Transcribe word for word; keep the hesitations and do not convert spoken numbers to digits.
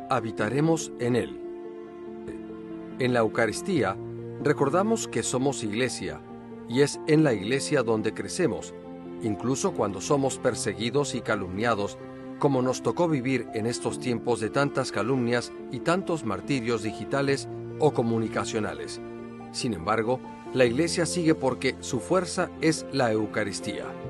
habitaremos en Él. En la Eucaristía, recordamos que somos iglesia, y es en la iglesia donde crecemos, incluso cuando somos perseguidos y calumniados, como nos tocó vivir en estos tiempos de tantas calumnias y tantos martirios digitales o comunicacionales. Sin embargo, la iglesia sigue porque su fuerza es la Eucaristía.